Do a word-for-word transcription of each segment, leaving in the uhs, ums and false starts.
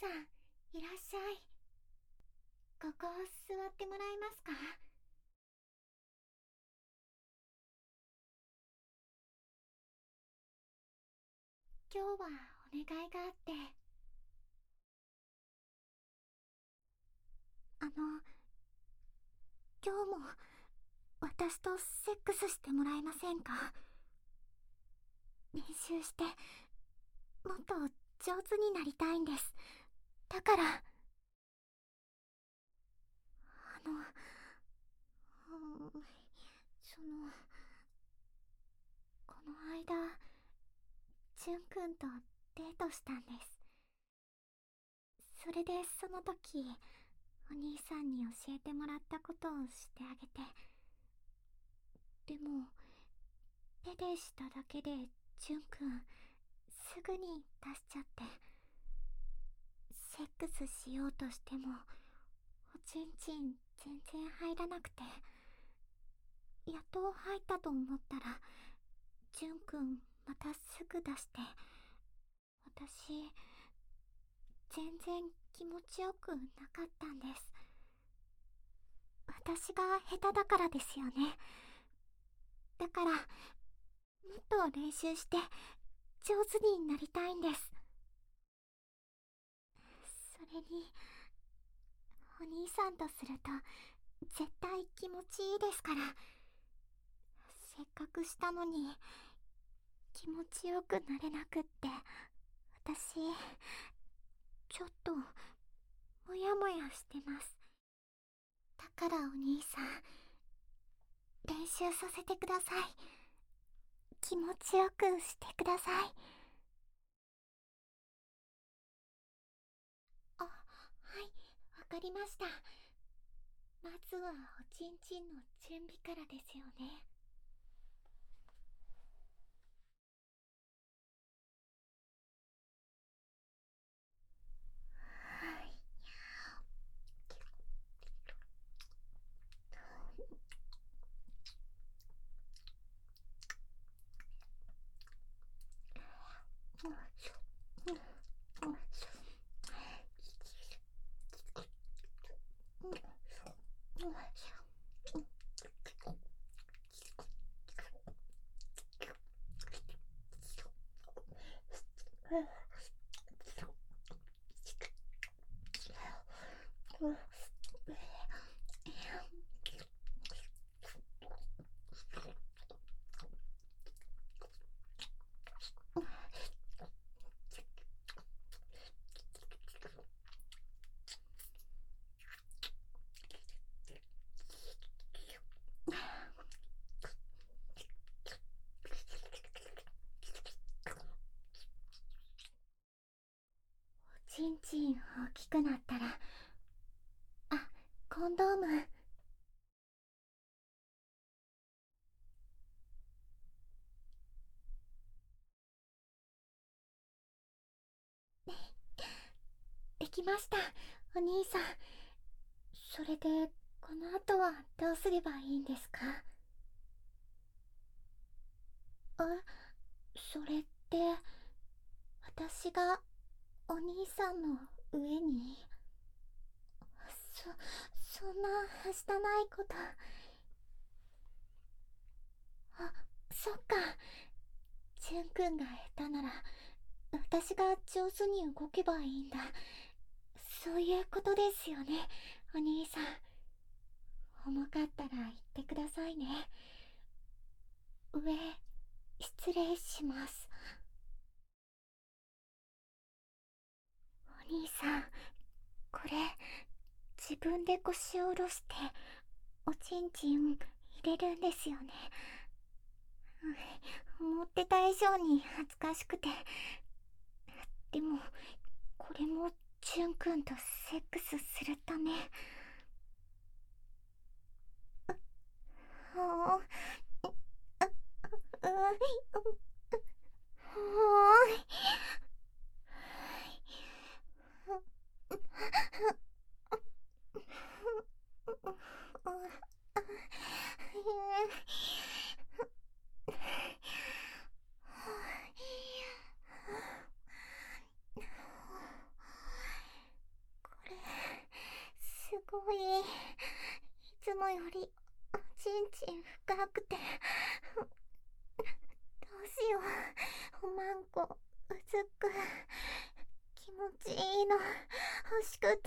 さん、いらっしゃい。ここ座ってもらえますか？今日はお願いがあって。あの、今日も私とセックスしてもらえませんか？練習してもっと上手になりたいんです。だから、あの、うん、その、この間、ジュン君とデートしたんです。それでその時、お兄さんに教えてもらったことをしてあげて。でも、手でしただけでジュン君、すぐに出しちゃって。セックスしようとしても、おちんちん全然入らなくて。やっと入ったと思ったら、ジュン君またすぐ出して。私、全然気持ちよくなかったんです。私が下手だからですよね。だから、もっと練習して上手になりたいんです。それに、お兄さんとすると絶対気持ちいいですから。せっかくしたのに気持ちよくなれなくって、私ちょっとモヤモヤしてます。だからお兄さん、練習させてください。気持ちよくしてください。あ、はい、わかりました。まずはおちんちんの準備からですよね。はい。おちんちん大きくなったら、あ、コンドーム。できました、お兄さん。それで、この後はどうすればいいんですか？あ、それって、私がお兄さんの上に。そ、そんなはしたないこと。あ、そっか。ジュン君が下手なら、私が上手に動けばいいんだ。そういうことですよね、お兄さん。重かったら言ってくださいね。上、失礼します。お兄さん、これ、自分で腰を下ろして、おちんちん入れるんですよね。うん、思ってた以上に恥ずかしくて。でも、これも、ジュン君とセックスするため。はあ、う、う、う、はんこうずく気持ちいいの欲しくて。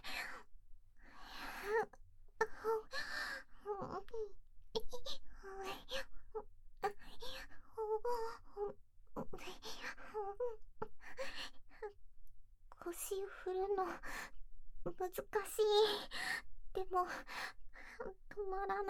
腰振るの難しい。でも止まらない。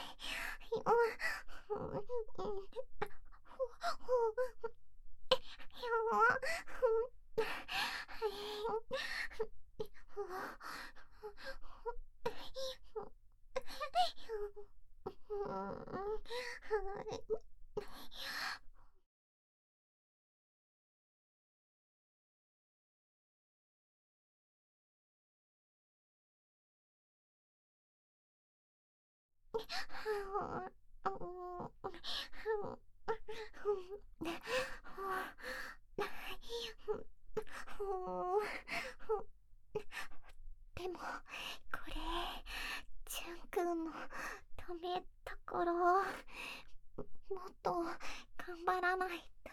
でもこれジュンくんのためだから、もっと頑張らないと。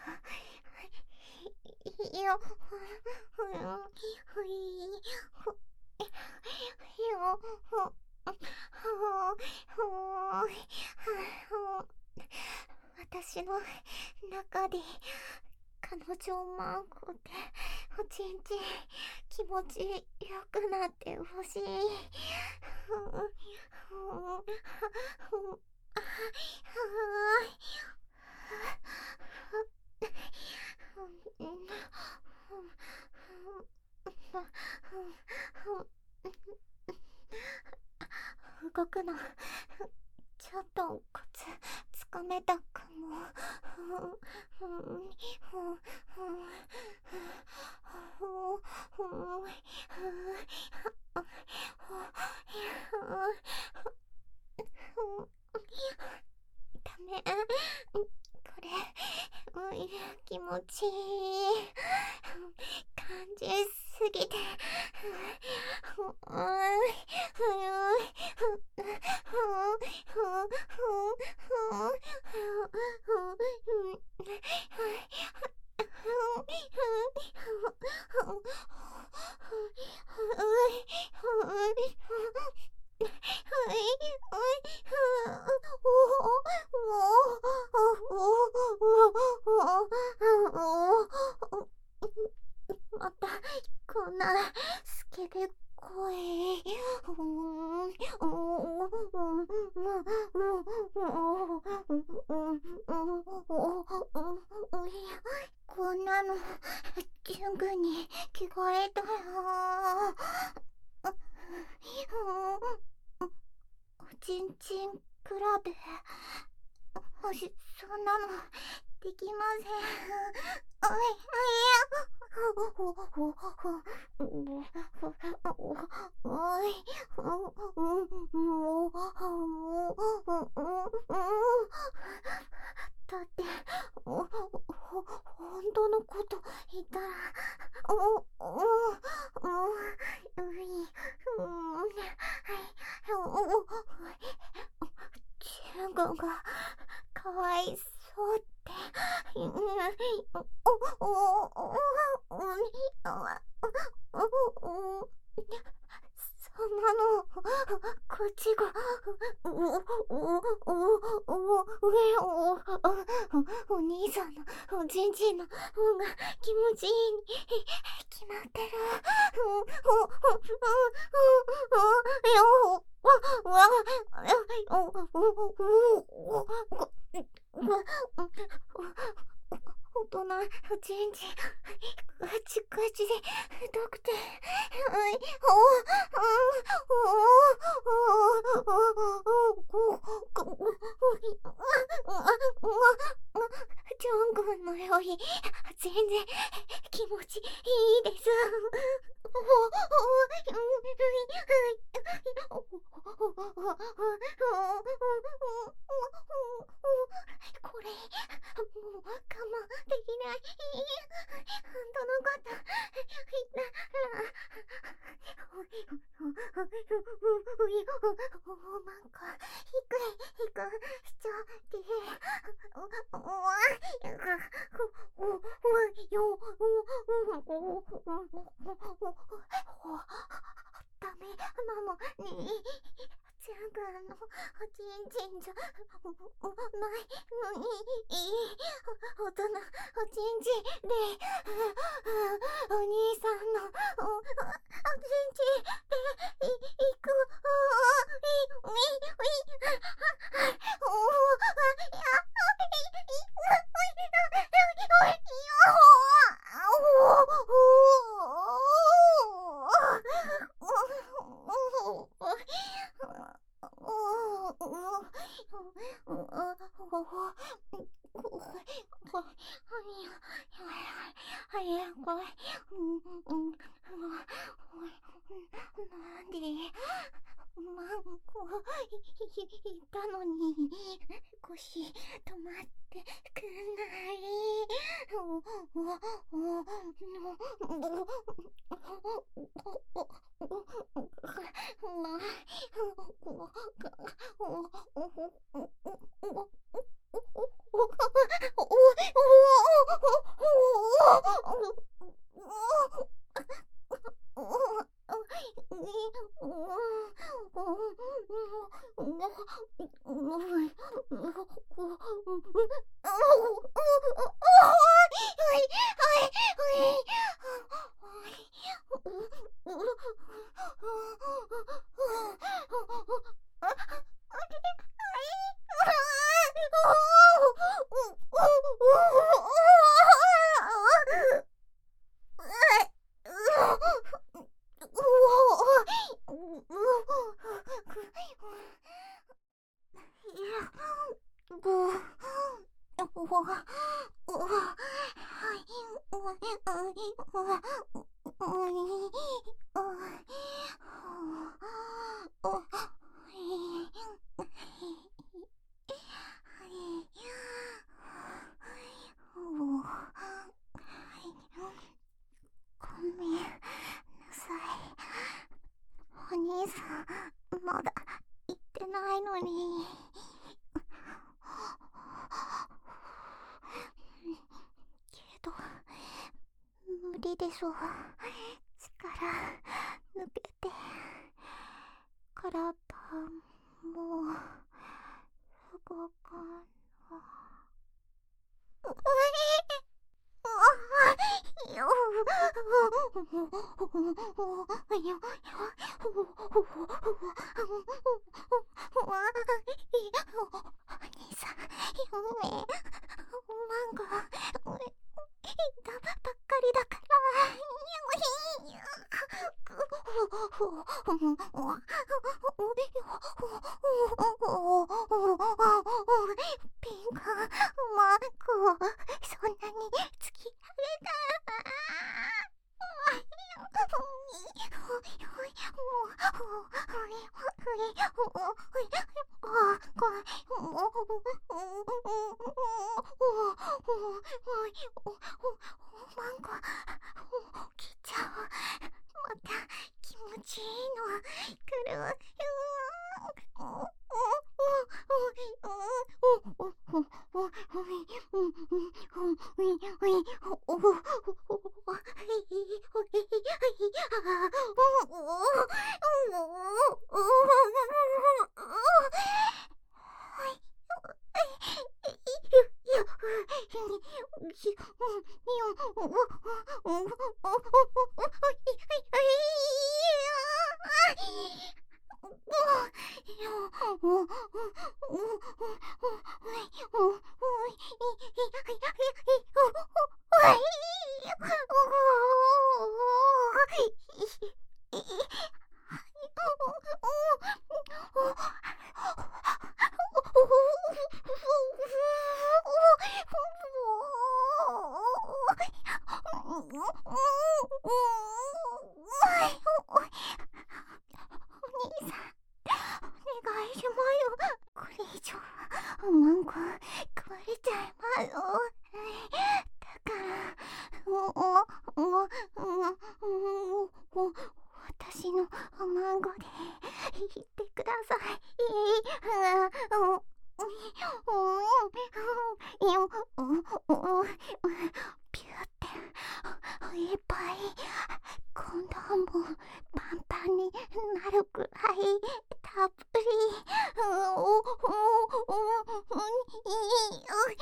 いや、私の中で彼女マンコでおちんちん気持ちよくなってほしい。動くのちょっとコツつかめたかも。ダメ、これ気持ちいい感じすぎて。またこんなスケベ声。こんなのジュン君に聞こえたよ。おちんちん比べ、そんなのできません。おいだってほ本当のこと言ったら、おおジュン君がかわいそうって。そんなのこっちがお兄さんのおちんちんの方が気持ちいいに決まってる。大人のちんちんガチガチで太くて、ジョン君のより全然気持ちいいです。これもう我慢できない。本当のこと言ったらなんかヒクヒクしちゃって、 ないのに、大人、おちんちで、お兄さんの、お、おちんちで、い、いく、お、い、い、い、お、や、なんでマンコいたのに腰止まってくんない。おおおお兄さん、まだ行ってないのに。けど、無理でしょ。力抜けて。体もう動かない。ピンクマンコ、そんなに突き上げたらマンコ来ちゃう。また気持ちいいの来る。マンコ食われちゃいます。だからもうもう私のマンゴで言ってください。ピューっていっぱい今度もパンパンになるくらい食たっぷりおおおおおに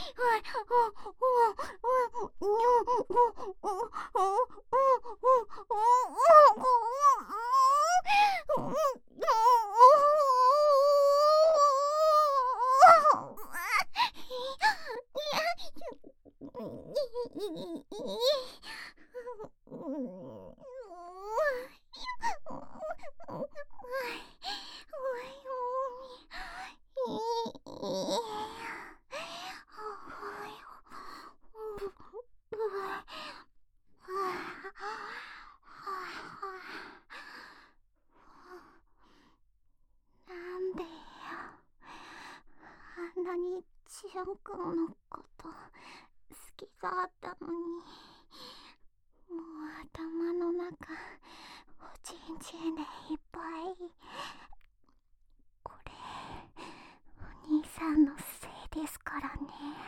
なんでよ、あんなにちあんくんのこと好きがあったのに、もう頭の中おちんちんでいっぱい。これお兄さんのせいですからね。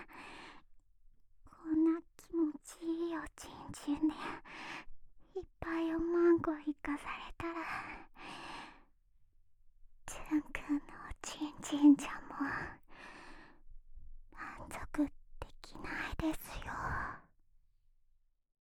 こんな気持ちいいおちんちんでいっぱいおまんこいかされたら、ちゅんくんのおちんちんじゃも